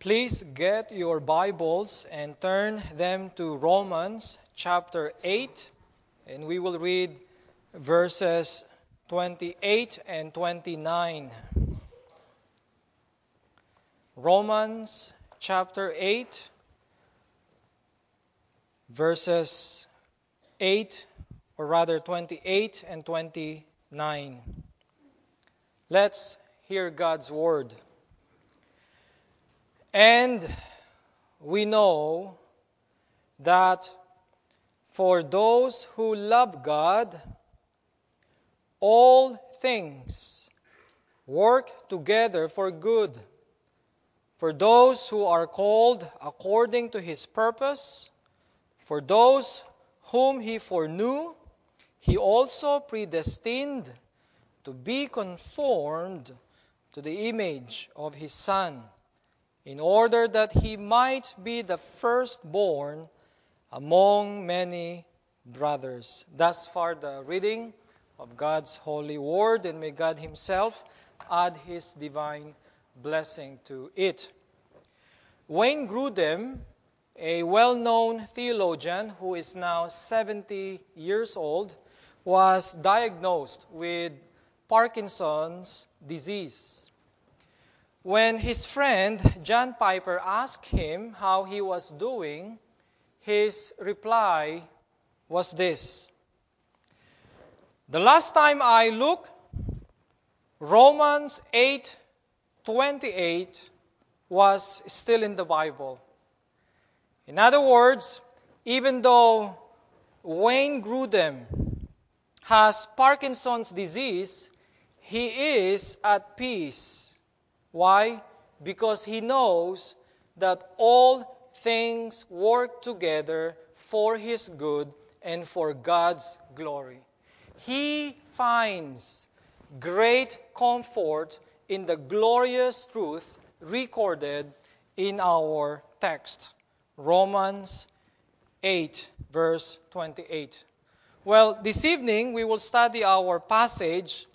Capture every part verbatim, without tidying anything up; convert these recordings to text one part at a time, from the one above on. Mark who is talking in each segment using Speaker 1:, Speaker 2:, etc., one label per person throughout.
Speaker 1: Please get your Bibles and turn them to Romans chapter eight, and we will read verses twenty-eight and twenty-nine. Romans chapter eight, verses eight, or rather twenty-eight and twenty-nine. Let's hear God's word. And we know that for those who love God, all things work together for good. For those who are called according to His purpose, for those whom He foreknew, He also predestined to be conformed to the image of His Son, in order that He might be the firstborn among many brothers. Thus far the reading of God's holy word, and may God Himself add His divine blessing to it. Wayne Grudem, a well-known theologian who is now seventy years old, was diagnosed with Parkinson's disease. When his friend John Piper asked him how he was doing, his reply was this: "The last time I looked, Romans eight twenty-eight was still in the Bible." In other words, even though Wayne Grudem has Parkinson's disease, he is at peace. Why? Because he knows that all things work together for his good and for God's glory. He finds great comfort in the glorious truth recorded in our text, Romans eight, verse twenty-eight. Well, this evening we will study our passage,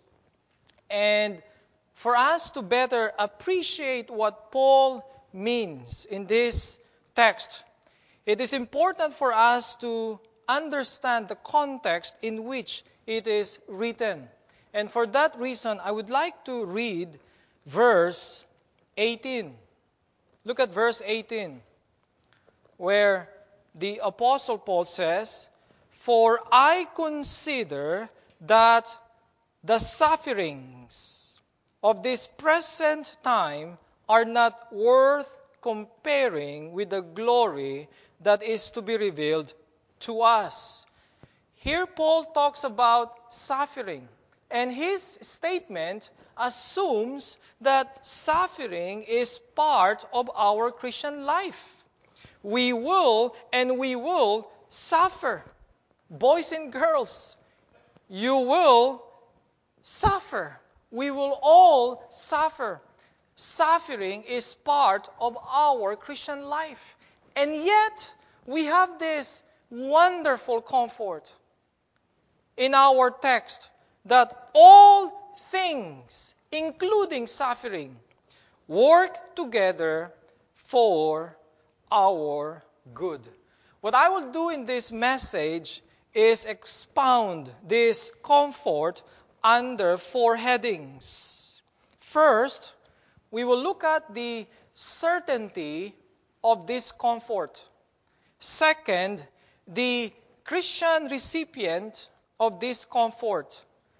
Speaker 1: and for us to better appreciate what Paul means in this text, it is important for us to understand the context in which it is written. And for that reason, I would like to read verse eighteen. Look at verse eighteen, where the Apostle Paul says, "For I consider that the sufferings of this present time are not worth comparing with the glory that is to be revealed to us." Here Paul talks about suffering, and his statement assumes that suffering is part of our Christian life. We will and we will suffer. Boys and girls, you will suffer. We will all suffer. Suffering is part of our Christian life. And yet, we have this wonderful comfort in our text that all things, including suffering, work together for our good. What I will do in this message is expound this comfort under four headings. First, we will look at the certainty of this comfort. Second, the Christian recipient of this comfort.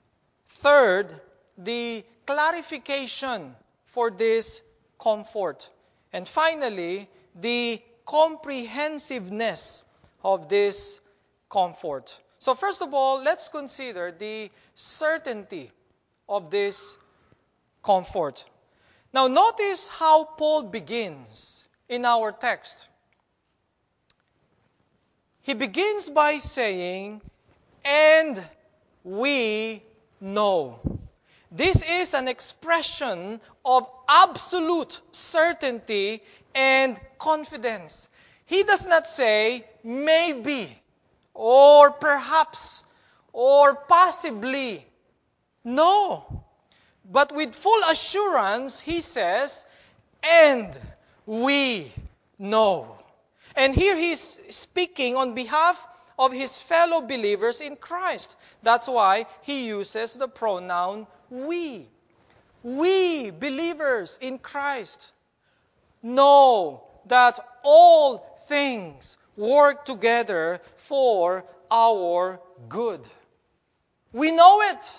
Speaker 1: Third, the clarification for this comfort. And finally, the comprehensiveness of this comfort. So first of all, let's consider the certainty of this comfort. Now notice how Paul begins in our text. He begins by saying, "And we know." This is an expression of absolute certainty and confidence. He does not say, "maybe," or "perhaps," or "possibly." No. But with full assurance, he says, "And we know. And here he's speaking on behalf of his fellow believers in Christ. That's why he uses the pronoun we. We, believers in Christ, know that all things work together for our good. We know it.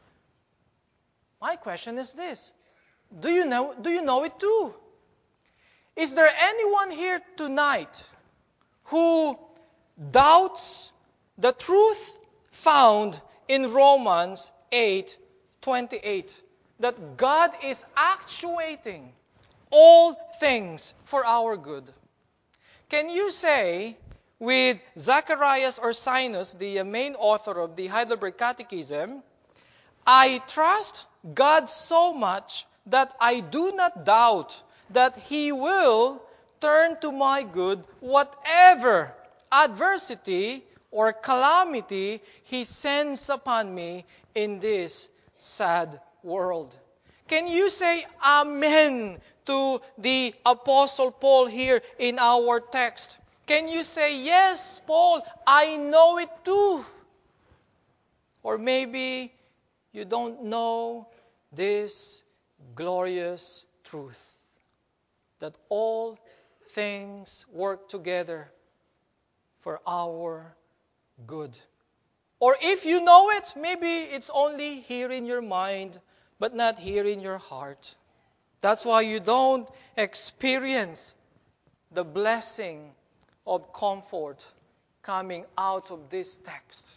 Speaker 1: My question is this: Do you know, do you know it too? Is there anyone here tonight who doubts the truth found in Romans eight twenty-eight? That God is actuating all things for our good. Can you say with Zacharias Ursinus, the main author of the Heidelberg Catechism, I trust God so much that I do not doubt that He will turn to my good whatever adversity or calamity He sends upon me in this sad world. Can you say amen to the Apostle Paul here in our text? Can you say, yes, Paul, I know it too? Or maybe you don't know this glorious truth, that all things work together for our good. Or if you know it, maybe it's only here in your mind, but not here in your heart. That's why you don't experience the blessing of comfort coming out of this text.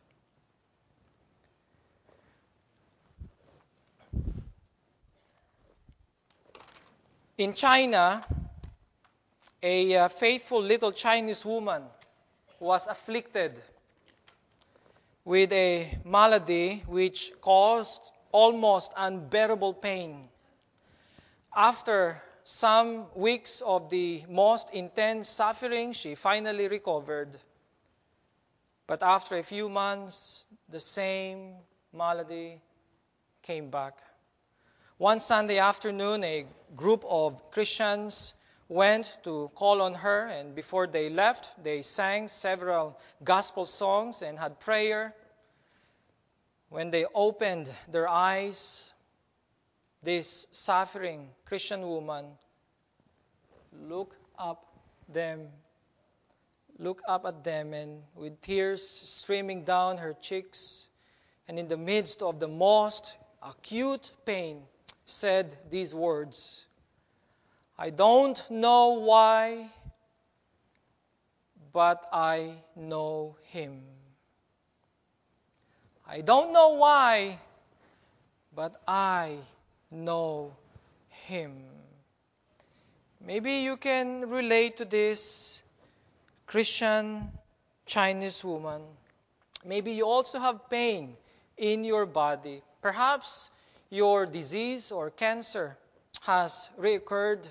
Speaker 1: In China, a uh, faithful little Chinese woman was afflicted with a malady which caused almost unbearable pain. After some weeks of the most intense suffering, she finally recovered. But after a few months, the same malady came back. One Sunday afternoon, a group of Christians went to call on her, and before they left, they sang several gospel songs and had prayer. When they opened their eyes, this suffering Christian woman looked up them, looked up at them, and with tears streaming down her cheeks, and in the midst of the most acute pain, said these words, I don't know why, but I know Him. I don't know why, but I know Him. Maybe you can relate to this Christian Chinese woman. Maybe you also have pain in your body. Perhaps your disease or cancer has reoccurred.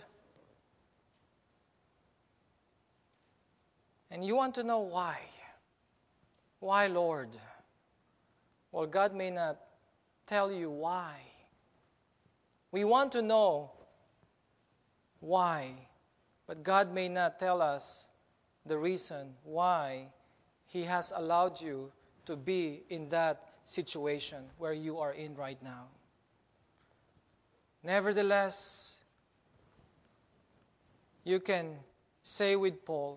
Speaker 1: And you want to know why. Why, Lord? Well, God may not tell you why. We want to know why, but God may not tell us the reason why He has allowed you to be in that situation where you are in right now. Nevertheless, you can say with Paul,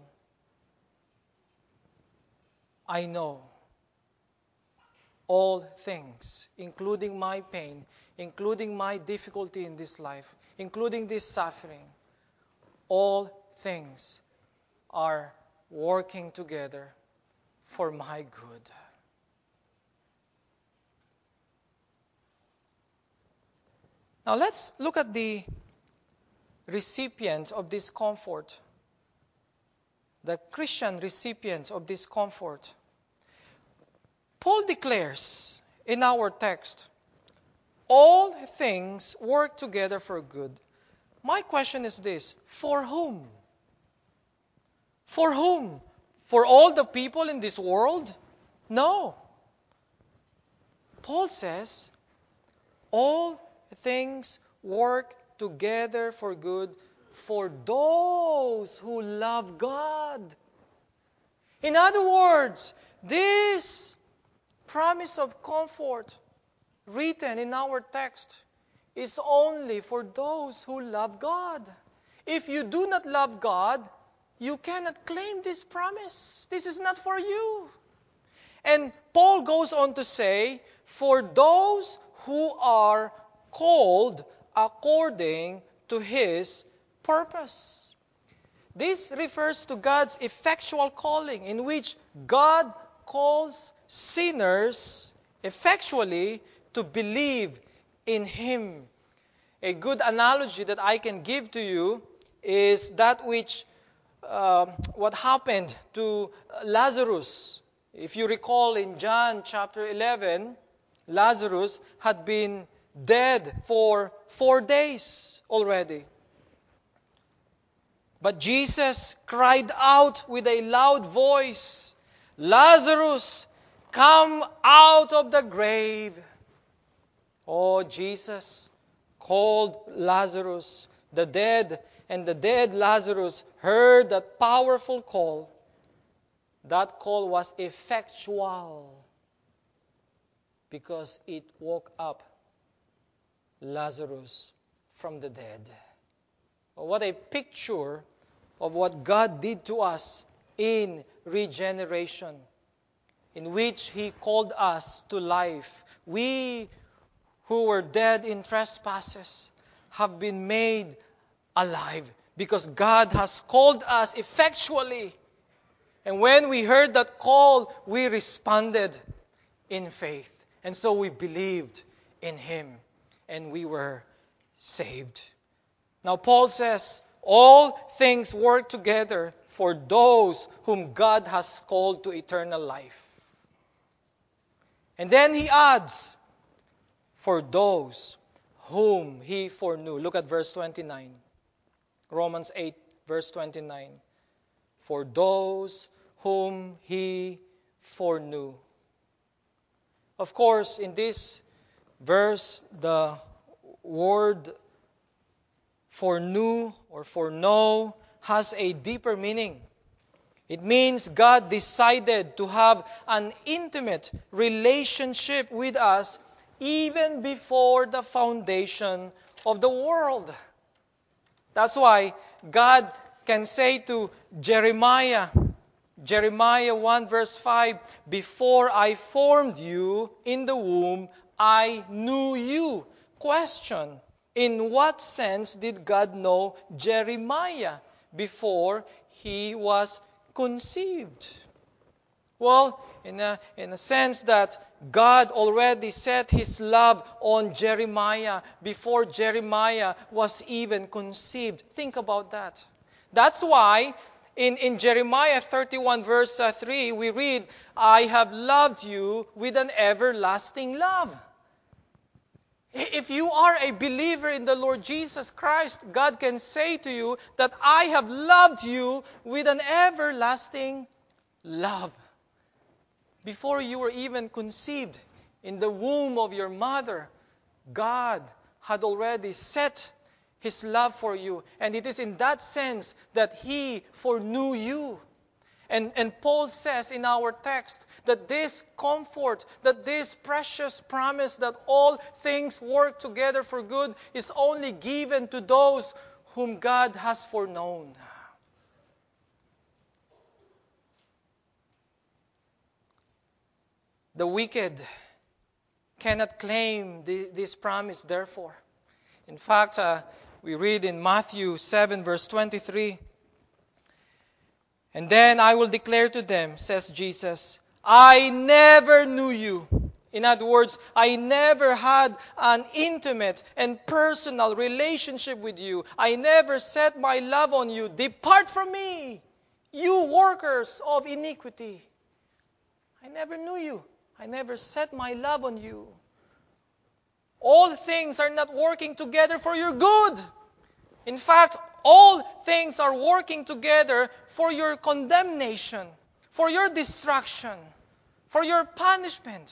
Speaker 1: I know all things, including my pain, including my difficulty in this life, including this suffering, all things are working together for my good. Now let's look at the recipient of this comfort, the Christian recipient of this comfort. Paul declares in our text, all things work together for good. My question is this, for whom? For whom? For all the people in this world? No. Paul says, all things work together for good for those who love God. In other words, this promise of comfort written in our text is only for those who love God. If you do not love God, you cannot claim this promise. This is not for you. And Paul goes on to say, for those who are called according to His purpose. This refers to God's effectual calling, in which God calls sinners effectually to believe in Him. A good analogy that I can give to you is that which uh, what happened to Lazarus. If you recall in John chapter eleven, Lazarus had been dead for four days already. But Jesus cried out with a loud voice, Lazarus, come out of the grave. Oh, Jesus called Lazarus, the dead, and the dead Lazarus heard that powerful call. That call was effectual because it woke up Lazarus from the dead. What a picture of what God did to us in regeneration, in which He called us to life. We who were dead in trespasses have been made alive because God has called us effectually. And when we heard that call, we responded in faith. And so we believed in Him and we were saved. Now Paul says, all things work together for those whom God has called to eternal life. And then he adds, for those whom He foreknew. Look at verse twenty-nine. Romans eight, verse twenty-nine. For those whom He foreknew. Of course, in this verse, the word foreknew or foreknow has a deeper meaning. It means God decided to have an intimate relationship with us even before the foundation of the world. That's why God can say to Jeremiah, Jeremiah one verse five, before I formed you in the womb, I knew you. Question, in what sense did God know Jeremiah before he was conceived? Well, in a, in a sense that God already set His love on Jeremiah before Jeremiah was even conceived. Think about that. That's why in, in Jeremiah thirty-one verse uh, three, we read, I have loved you with an everlasting love. If you are a believer in the Lord Jesus Christ, God can say to you that I have loved you with an everlasting love. Before you were even conceived in the womb of your mother, God had already set His love for you. And it is in that sense that He foreknew you. And, and Paul says in our text that this comfort, that this precious promise that all things work together for good is only given to those whom God has foreknown. The wicked cannot claim the, this promise, therefore. In fact, uh, we read in Matthew seven, verse twenty-three, and then I will declare to them, says Jesus, I never knew you. In other words, I never had an intimate and personal relationship with you. I never set my love on you. Depart from me, you workers of iniquity. I never knew you. I never set my love on you. All things are not working together for your good. In fact, all things are working together for your condemnation, for your destruction, for your punishment.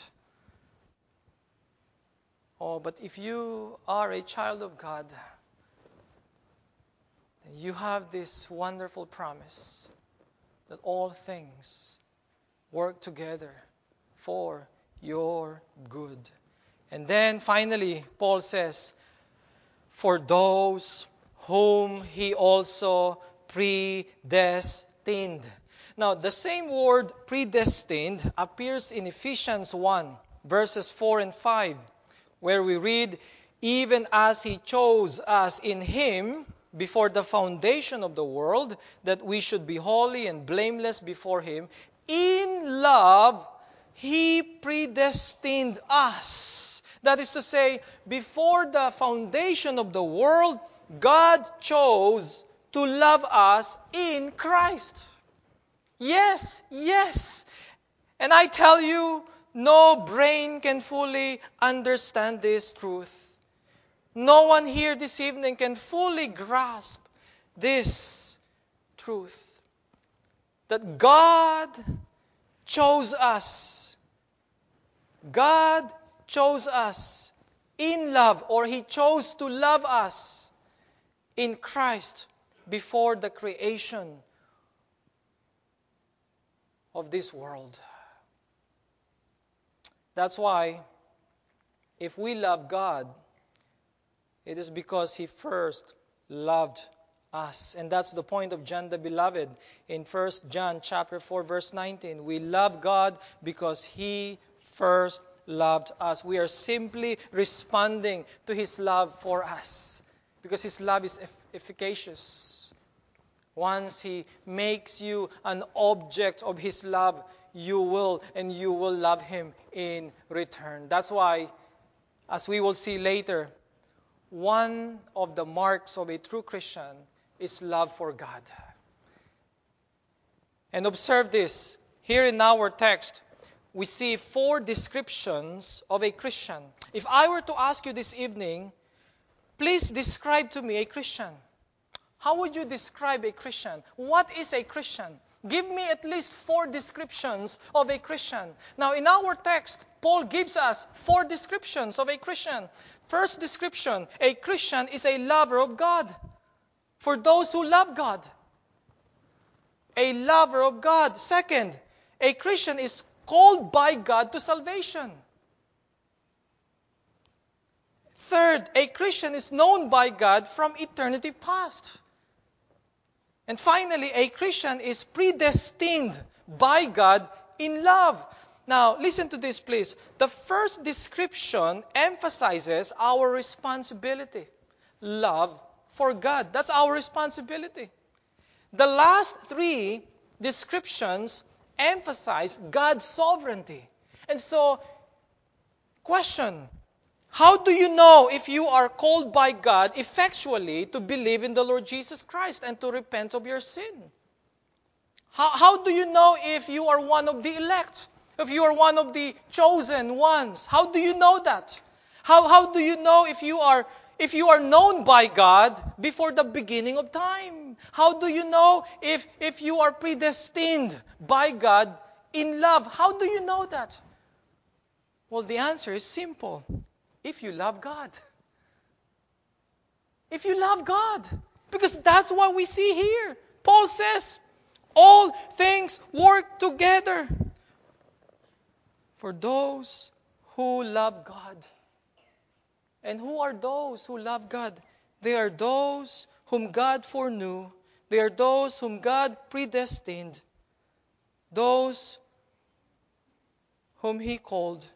Speaker 1: Oh, but if you are a child of God, You have this wonderful promise that all things work together for your good. And then finally, Paul says, for those whom He also predestined. Now, the same word predestined appears in Ephesians one, verses four and five, where we read, even as He chose us in Him before the foundation of the world, that we should be holy and blameless before Him. In love, He predestined us. That is to say, before the foundation of the world, God chose to love us in Christ. Yes, yes. And I tell you, no brain can fully understand this truth. No one here this evening can fully grasp this truth. That God chose us. God chose us in love, or He chose to love us in Christ before the creation of this world. That's why, if we love God, it is because He first loved us. And that's the point of John the Beloved. In First John chapter four, verse nineteen, we love God because He first loved us. We are simply responding to His love for us, because His love is eff- efficacious. Once He makes you an object of His love, you will and you will love Him in return. That's why, as we will see later, one of the marks of a true Christian is love for God. And observe this. Here in our text, we see four descriptions of a Christian. If I were to ask you this evening, please describe to me a Christian. How would you describe a Christian? What is a Christian? Give me at least four descriptions of a Christian. Now, in our text, Paul gives us four descriptions of a Christian. First description, a Christian is a lover of God. For those who love God. A lover of God. Second, a Christian is called by God to salvation. Third, a Christian is known by God from eternity past. And finally, a Christian is predestined by God in love. Now, listen to this, please. The first description emphasizes our responsibility. Love for God. That's our responsibility. The last three descriptions emphasize God's sovereignty. And so, question, how do you know if you are called by God effectually to believe in the Lord Jesus Christ and to repent of your sin? How, how do you know if you are one of the elect? If you are one of the chosen ones? How do you know that? How, how do you know if you are if you are known by God before the beginning of time? How do you know if, if you are predestined by God in love? How do you know that? Well, the answer is simple. If you love God. If you love God. Because that's what we see here. Paul says, all things work together for those who love God. And who are those who love God? They are those whom God foreknew. They are those whom God predestined. Those whom He called.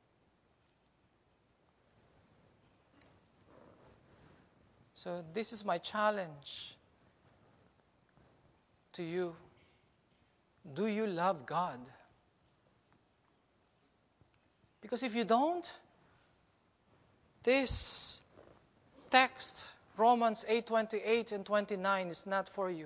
Speaker 1: So this is my challenge to you. Do you love God? Because if you don't, this text, Romans eight twenty-eight and twenty-nine, is not for you.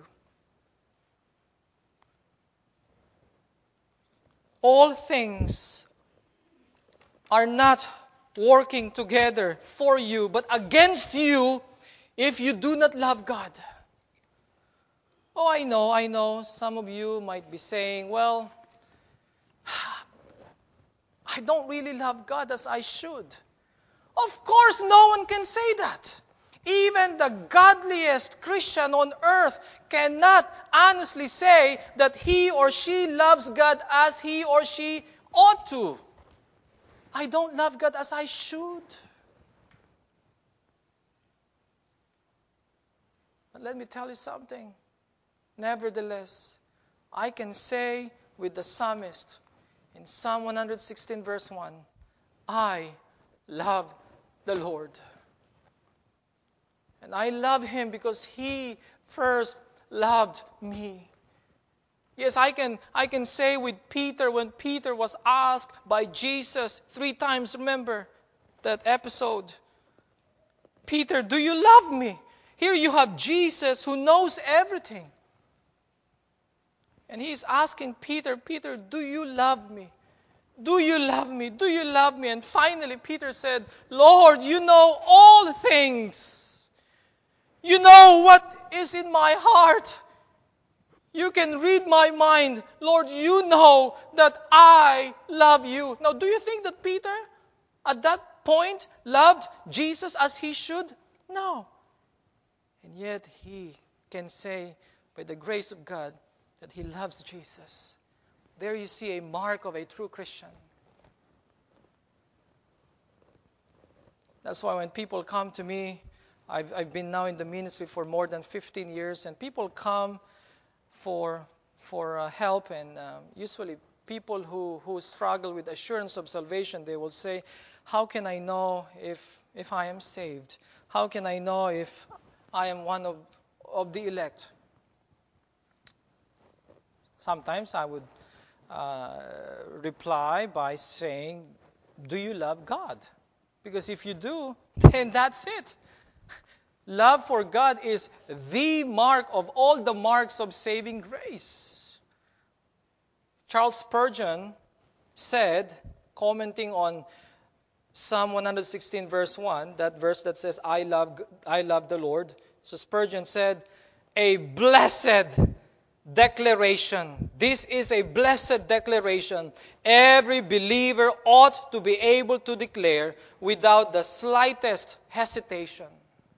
Speaker 1: All things are not working together for you, but against you if you do not love God. Oh, I know, I know. Some of you might be saying, well, I don't really love God as I should. Of course, no one can say that. Even the godliest Christian on earth cannot honestly say that he or she loves God as he or she ought to. I don't love God as I should. But let me tell you something. Nevertheless, I can say with the psalmist in Psalm one sixteen verse one, I love the Lord. And I love Him because He first loved me. Yes, I can, I can say with Peter, when Peter was asked by Jesus three times, remember that episode? Peter, do you love me? Here you have Jesus who knows everything. And He's asking Peter, Peter, do you love me? Do you love me? Do you love me? And finally Peter said, Lord, you know all things. You know what is in my heart. You can read my mind. Lord, you know that I love you. Now, do you think that Peter, at that point, loved Jesus as he should? No. And yet, he can say, by the grace of God, that he loves Jesus. There you see a mark of a true Christian. That's why when people come to me, I've, I've been now in the ministry for more than fifteen years, and people come for for uh, help, and um, usually people who, who struggle with assurance of salvation, they will say, how can I know if if I am saved? How can I know if I am one of, of the elect? Sometimes I would uh, reply by saying, do you love God? Because if you do, then that's it. Love for God is the mark of all the marks of saving grace. Charles Spurgeon said, commenting on Psalm one sixteen verse one, that verse that says, I love, I love the Lord. So Spurgeon said, a blessed declaration. This is a blessed declaration. Every believer ought to be able to declare without the slightest hesitation.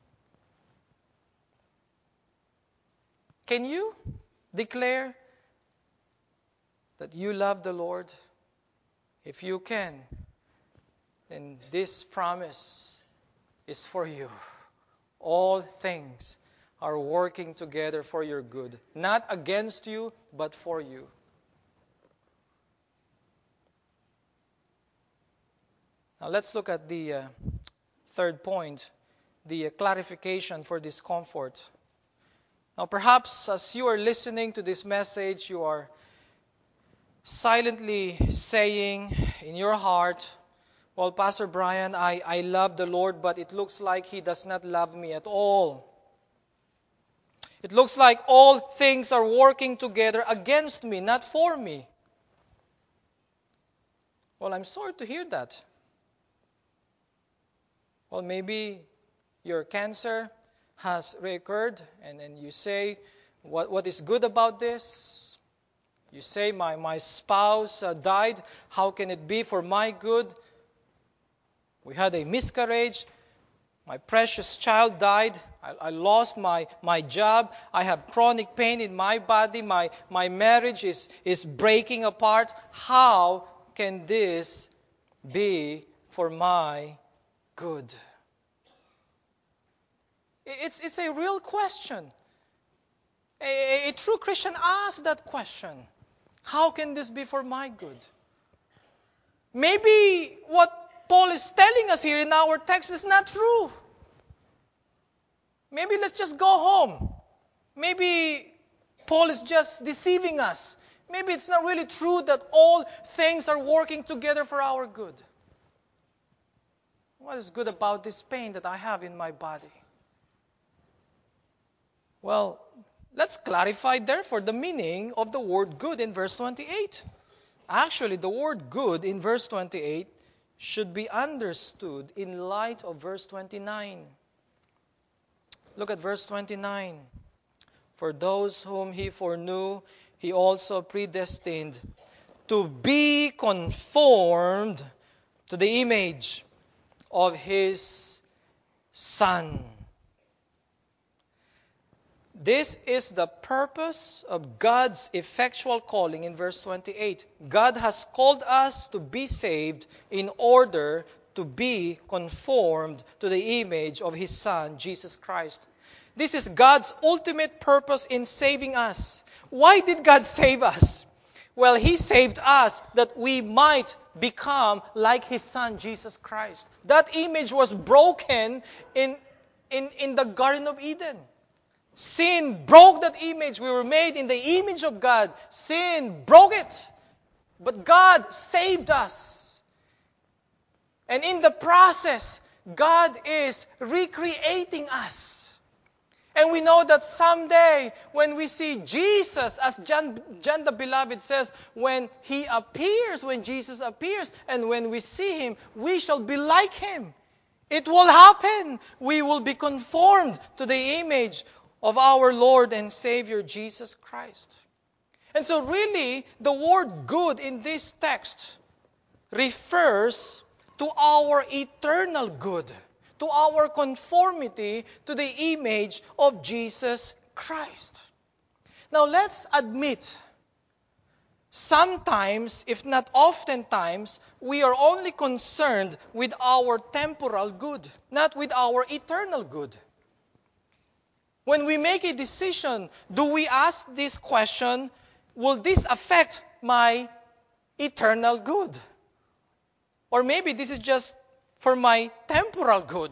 Speaker 1: Can you declare that you love the Lord? If you can, then this promise is for you. All things are working together for your good. Not against you, but for you. Now let's look at the uh, third point, the uh, clarification for discomfort. Now perhaps as you are listening to this message, you are silently saying in your heart, well, Pastor Brian, I, I love the Lord, but it looks like He does not love me at all. It looks like all things are working together against me, not for me. Well, I'm sorry to hear that. Well, maybe your cancer has reoccurred, and, and you say, what, what is good about this? You say, my, my spouse uh, died. How can it be for my good? We had a miscarriage. My precious child died. I, I lost my, my job. I have chronic pain in my body. My, my marriage is, is breaking apart. How can this be for my good? It's, it's a real question. A, a true Christian asks that question. How can this be for my good? Maybe what Paul is telling us here in our text is not true. Maybe let's just go home. Maybe Paul is just deceiving us. Maybe it's not really true that all things are working together for our good. What is good about this pain that I have in my body? Well, let's clarify therefore the meaning of the word good in verse twenty-eight. Actually, the word good in verse twenty-eight should be understood in light of verse twenty-nine. Look at verse twenty-nine. For those whom He foreknew, He also predestined to be conformed to the image of His Son. This is the purpose of God's effectual calling in verse twenty-eight. God has called us to be saved in order to be conformed to the image of His Son, Jesus Christ. This is God's ultimate purpose in saving us. Why did God save us? Well, He saved us that we might become like His Son, Jesus Christ. That image was broken in, in, in the Garden of Eden. Sin broke that image. We were made in the image of God. Sin broke it. But God saved us. And in the process, God is recreating us. And we know that someday, when we see Jesus, as John, John the Beloved says, when He appears, when Jesus appears, and when we see Him, we shall be like Him. It will happen. We will be conformed to the image of our Lord and Savior Jesus Christ. And so really, the word good in this text refers to our eternal good, to our conformity to the image of Jesus Christ. Now let's admit, sometimes, if not oftentimes, we are only concerned with our temporal good, not with our eternal good. When we make a decision, do we ask this question, will this affect my eternal good? Or maybe this is just for my temporal good.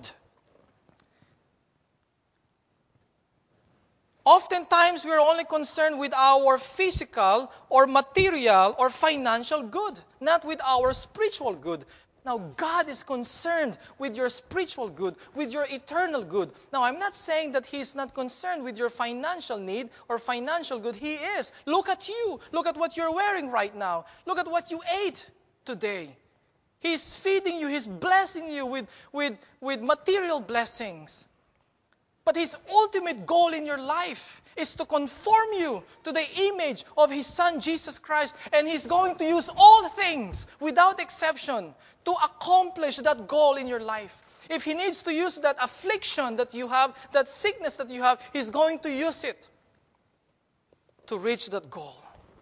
Speaker 1: Oftentimes, we are only concerned with our physical or material or financial good, not with our spiritual good. Now, God is concerned with your spiritual good, with your eternal good. Now, I'm not saying that He is not concerned with your financial need or financial good. He is. Look at you. Look at what you're wearing right now. Look at what you ate today. He's feeding you. He's blessing you with, with, with material blessings. But His ultimate goal in your life is to conform you to the image of His Son, Jesus Christ. And He's going to use all things, without exception, to accomplish that goal in your life. If He needs to use that affliction that you have, that sickness that you have, He's going to use it to reach that goal.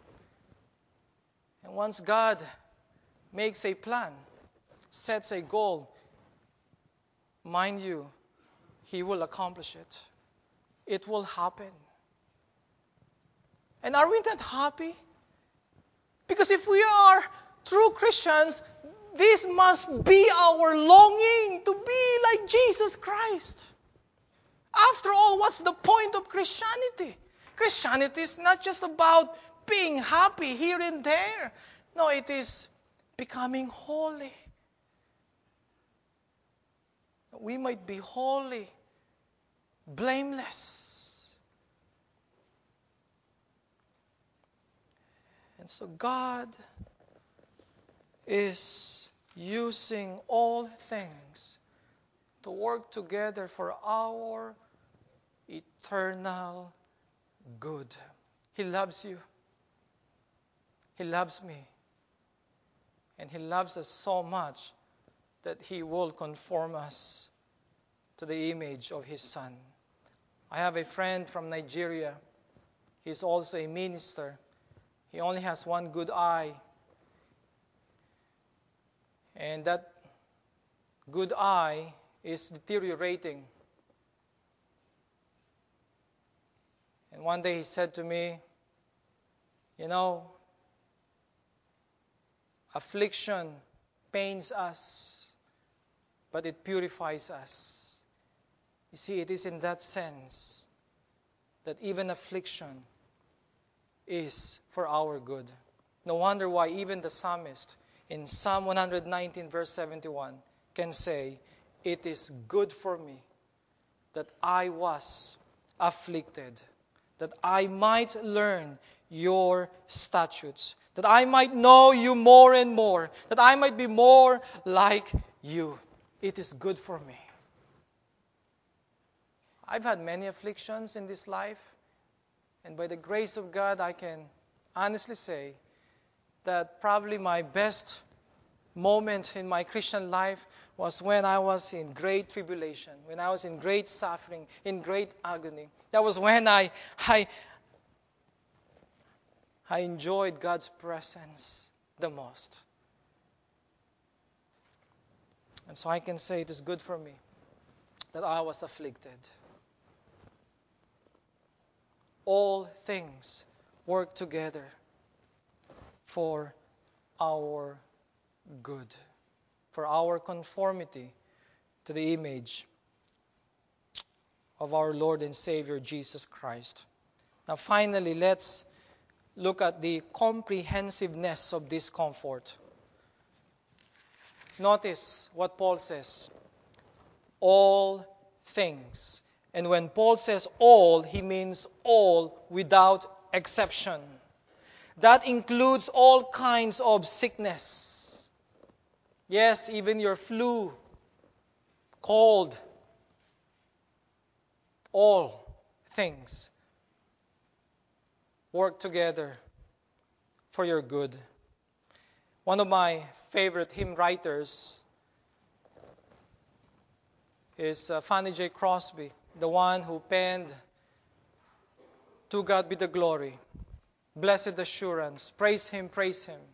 Speaker 1: And once God makes a plan, sets a goal, mind you, He will accomplish it. It will happen. And are we not happy? Because if we are true Christians, this must be our longing to be like Jesus Christ. After all, what's the point of Christianity? Christianity is not just about being happy here and there. No, it is becoming holy. We might be holy, blameless. And so God is using all things to work together for our eternal good. He loves you. He loves me. And He loves us so much that He will conform us to the image of His Son. I have a friend from Nigeria. He's also a minister. He only has one good eye. And that good eye is deteriorating. And one day he said to me, you know, affliction pains us, but it purifies us. You see, it is in that sense that even affliction is for our good. No wonder why even the psalmist in Psalm one nineteen verse seventy-one can say, it is good for me that I was afflicted, that I might learn your statutes, that I might know you more and more, that I might be more like you. It is good for me. I've had many afflictions in this life, and by the grace of God, I can honestly say that probably my best moment in my Christian life was when I was in great tribulation, when I was in great suffering, in great agony. That was when I, I, I enjoyed God's presence the most. And so I can say it is good for me that I was afflicted. All things work together for our good, for our conformity to the image of our Lord and Savior Jesus Christ. Now finally, let's look at the comprehensiveness of this comfort. Notice what Paul says. All things. And when Paul says all, he means all without exception. That includes all kinds of sickness. Yes, even your flu, cold, all things work together for your good. One of my favorite hymn writers is uh, Fanny J. Crosby, the one who penned "To God Be the Glory, Blessed Assurance, Praise Him, Praise Him."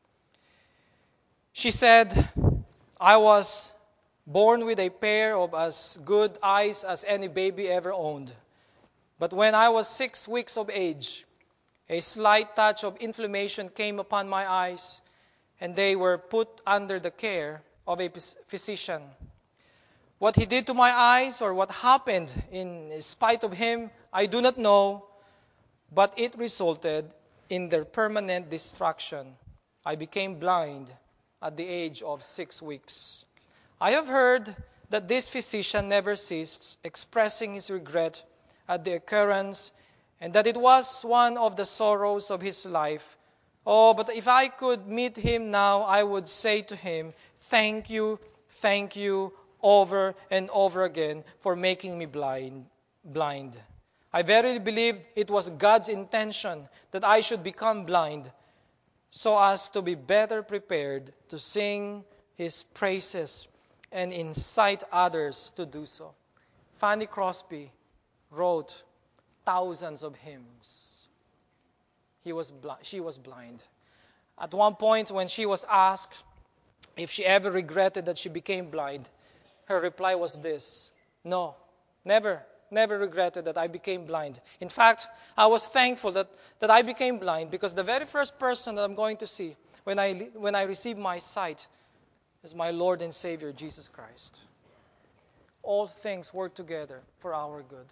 Speaker 1: She said, "I was born with a pair of as good eyes as any baby ever owned. But when I was six weeks of age, a slight touch of inflammation came upon my eyes, and they were put under the care of a physician. What he did to my eyes, or what happened in spite of him, I do not know, but it resulted in their permanent destruction. I became blind at the age of six weeks. I have heard that this physician never ceased expressing his regret at the occurrence, and that it was one of the sorrows of his life. Oh, but if I could meet him now, I would say to him, 'Thank you, thank you,' over and over again for making me blind. blind. I verily believed it was God's intention that I should become blind, so as to be better prepared to sing His praises and incite others to do so." Fanny Crosby wrote thousands of hymns. He was bl- she was blind. At one point, when she was asked if she ever regretted that she became blind, her reply was this: "No, never, never regretted that I became blind. In fact, I was thankful that, that I became blind, because the very first person that I'm going to see when I, when I receive my sight is my Lord and Savior, Jesus Christ." All things work together for our good.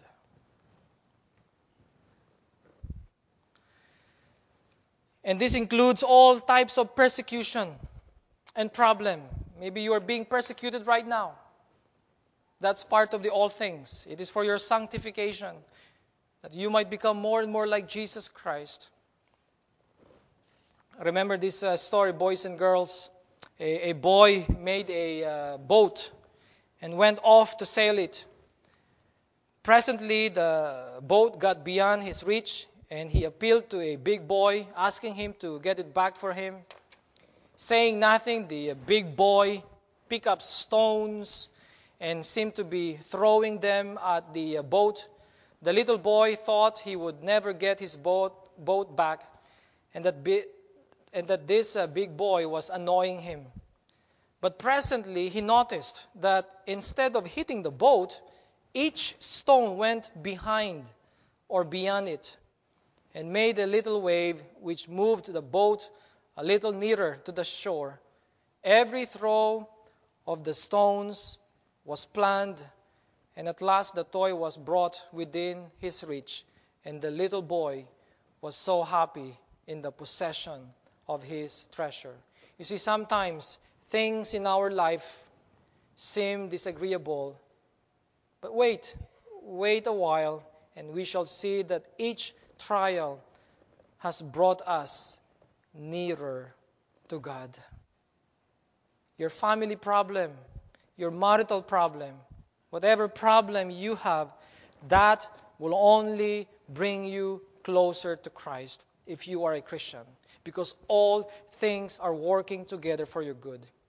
Speaker 1: And this includes all types of persecution and problem. Maybe you are being persecuted right now. That's part of the all things. It is for your sanctification, that you might become more and more like Jesus Christ. Remember this uh, story, boys and girls. A, a boy made a uh, boat and went off to sail it. Presently, the boat got beyond his reach, and he appealed to a big boy, asking him to get it back for him. Saying nothing, the big boy picked up stones and seemed to be throwing them at the boat. The little boy thought he would never get his boat, boat back, and that, bi- and that this uh, big boy was annoying him. But presently he noticed that instead of hitting the boat, each stone went behind or beyond it and made a little wave which moved the boat a little nearer to the shore. Every throw of the stones was planned, and at last the toy was brought within his reach, and the little boy was so happy in the possession of his treasure. You see, sometimes things in our life seem disagreeable, but wait, wait a while, and we shall see that each trial has brought us nearer to God. Your family problem, your marital problem, whatever problem you have, that will only bring you closer to Christ if you are a Christian, because all things are working together for your good.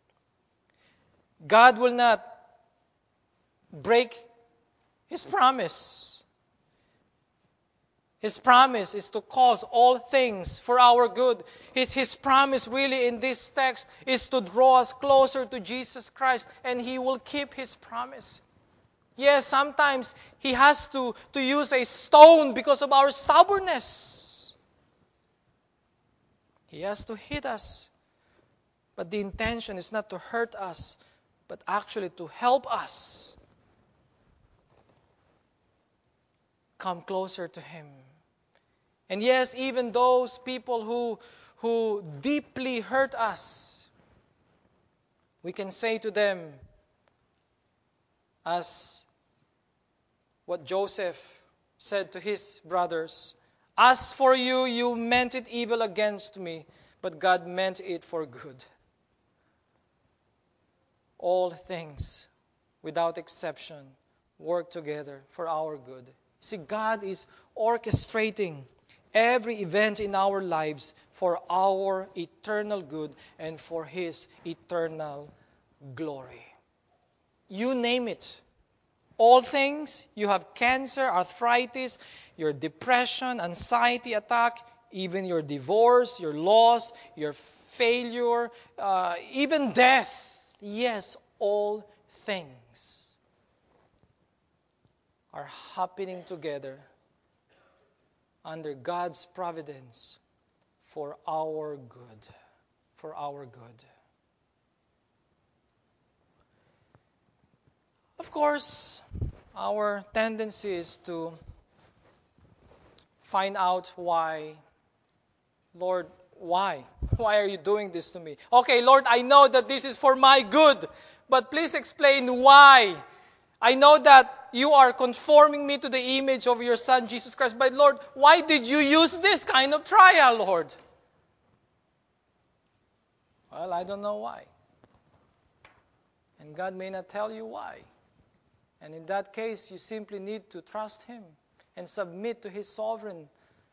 Speaker 1: God will not break His promise. His promise is to cause all things for our good. His, His promise really in this text is to draw us closer to Jesus Christ, and He will keep His promise. Yes, sometimes He has to, to use a stone because of our stubbornness. He has to hit us. But the intention is not to hurt us, but actually to help us come closer to Him. And yes, even those people who, who deeply hurt us, we can say to them, as what Joseph said to his brothers, "As for you, you meant it evil against me, but God meant it for good." All things, without exception, work together for our good. See, God is orchestrating every event in our lives for our eternal good and for His eternal glory. You name it. All things, you have cancer, arthritis, your depression, anxiety attack, even your divorce, your loss, your failure, uh, even death. Yes, all things are happening together under God's providence for our good. For our good. Of course, our tendency is to find out why. Lord, why? Why are you doing this to me? Okay, Lord, I know that this is for my good, but please explain why. I know that you are conforming me to the image of your Son, Jesus Christ, but Lord, why did you use this kind of trial, Lord? Well, I don't know why. And God may not tell you why. And in that case, you simply need to trust Him and submit to His sovereign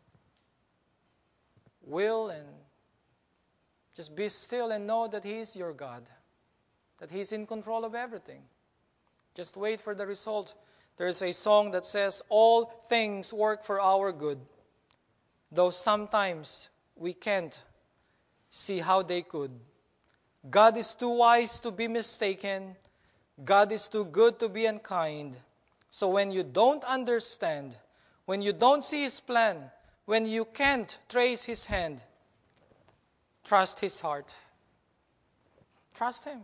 Speaker 1: will, and just be still and know that He is your God, that He is in control of everything. Just wait for the result. There is a song that says, "All things work for our good, though sometimes we can't see how they could. God is too wise to be mistaken. God is too good to be unkind. So when you don't understand, when you don't see His plan, when you can't trace His hand, trust His heart. Trust Him.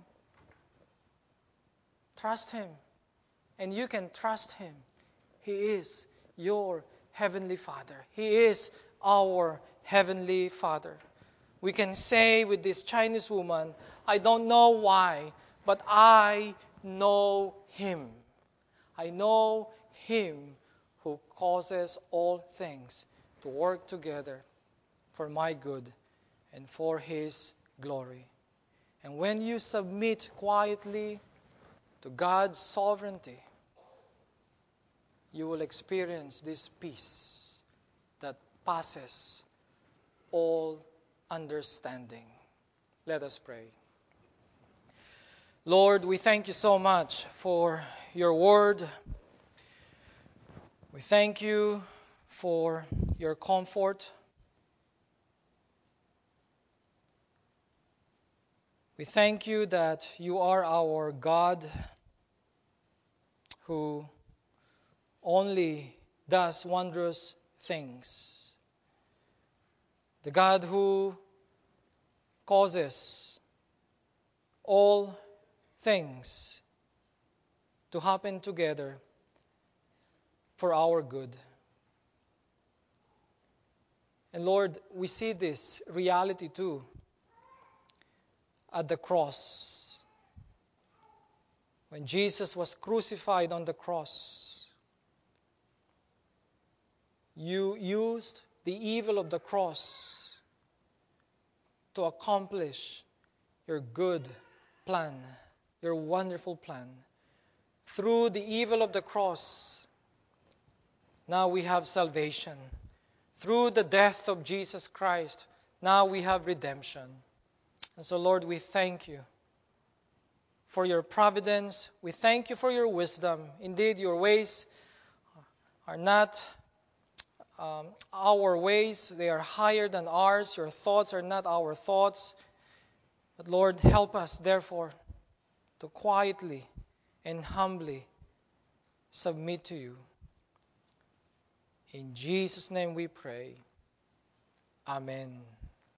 Speaker 1: Trust Him. And you can trust Him. He is your Heavenly Father. He is our Heavenly Father. We can say with this Chinese woman, "I don't know why, but I know Him. I know Him who causes all things to work together for my good and for His glory." And when you submit quietly to God's sovereignty, you will experience this peace that passes all understanding. Let us pray. Lord, we thank you so much for your word. We thank you for your comfort. We thank you that you are our God who only does wondrous things. The God who causes all things to happen together for our good. And Lord, we see this reality too at the cross. When Jesus was crucified on the cross, you used the evil of the cross to accomplish your good plan, your wonderful plan. Through the evil of the cross, now we have salvation. Through the death of Jesus Christ, now we have redemption. And so, Lord, we thank you for your providence. We thank you for your wisdom. Indeed, your ways are not um, our ways. They are higher than ours. Your thoughts are not our thoughts. But Lord, help us, therefore, to quietly and humbly submit to you. In Jesus' name we pray. Amen.